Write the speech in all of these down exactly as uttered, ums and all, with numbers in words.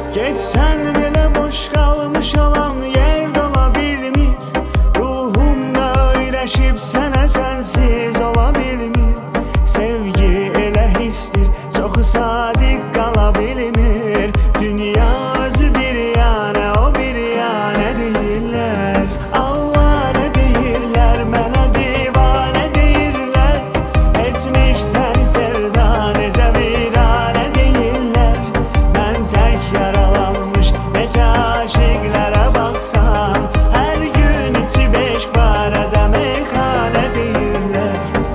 Geçsen bile boş kalmış olan yer dola bilmir. Ruhumda öyrəşib sənə sensiz ola bilmir. Sevgi elə histir, çoxu sadiq qala bilmir. Dünya özü bir yana, o bir yana deyirlər. Avare deyirlər, mənə divanə deyirlər. Etmiş səni sevda necə virane deyirlər. Mən tək yaralanmış necə aşiqlərə baxsan, hər gün içi beş barədə meyxanə deyirlər.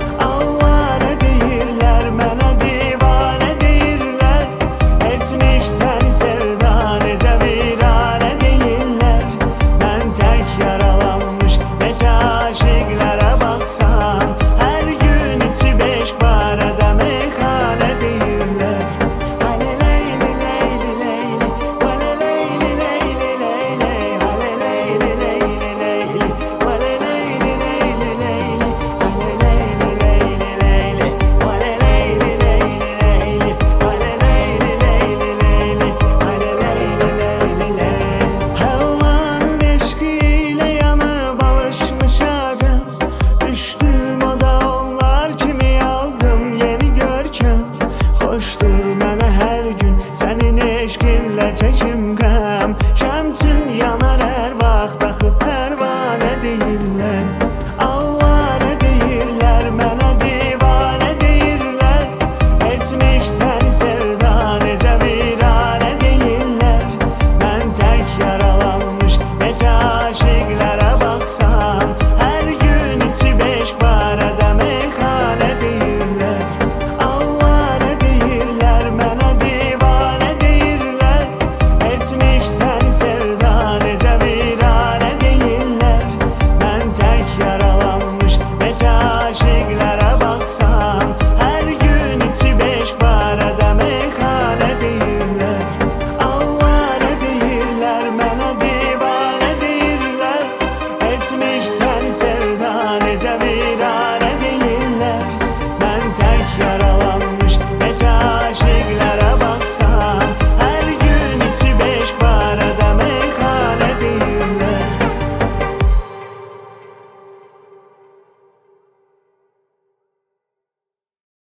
Avare deyirlər, mənə divanə deyirlər. Etmiş səni sevda necə virane deyirlər. Mən tək yaralanmış necə aşiqlərə baxsan, hər gün içi beş barədə meyxanə deyirlər. Halə leyli leyli leyli, halə leyli leyli leyli, halə leyli leyli leyli, halə leyli leyli leyli, halə leyli leyli leyli, halə leyli leyli leyli, halə leyli leyli leyli, halə leyli leyli leyli. Havvanın eşqi ilə yanıb alışmış adam. Düşdüm o da onlar kimi aldım yeni görkəm. Xoşdur mənə hər gün sənin eşqinlə çəkim qəm. Şəmçün yanar hər vaxt axıb pərvanə deyirlər. Avare deyirlər, mənə divanə deyirlər. Etmiş səni sevda necə virane deyirlər. Mən tək yaralanmış necə aşiqlərə baxsan, hər gün içi beş barədə meyxanə deyirlər. Avare deyirlər, mənə divanə deyirlər. Etmiş səni sevda necə virane deyirlər. Mən tək yaralanmış necə aşiqlərə baxsan, hər gün içi beş barədə meyxanə deyirlər. Avare deyirlər, mənə divanə deyirlər. Etmiş səni sevda necə virane deyirlər. Mən tək yaralanmış